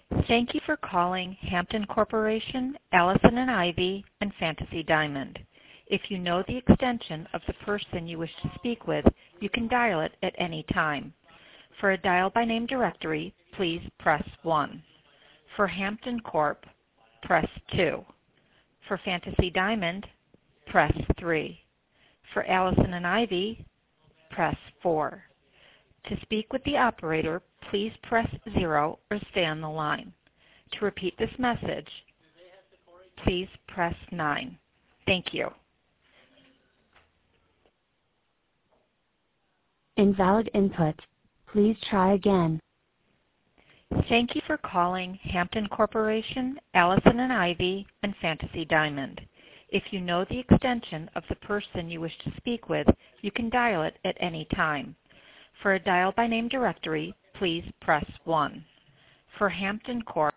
Thank you for calling Hampton Corporation, Allison and Ivy, and Fantasy Diamond. If you know the extension of the person you wish to speak with, you can dial it at any time. For a dial-by-name directory, please press 1. For Hampton Corp., press 2. For Fantasy Diamond, press 3. For Allison and Ivy, press 4. To speak with the operator, please press 0 or stay on the line. To repeat this message, please press 9. Thank you. Invalid input. Please try again. Thank you for calling Hampton Corporation, Allison and Ivy, and Fantasy Diamond. If you know the extension of the person you wish to speak with, you can dial it at any time. For a dial-by-name directory, please press 1. For Hampton Corp.,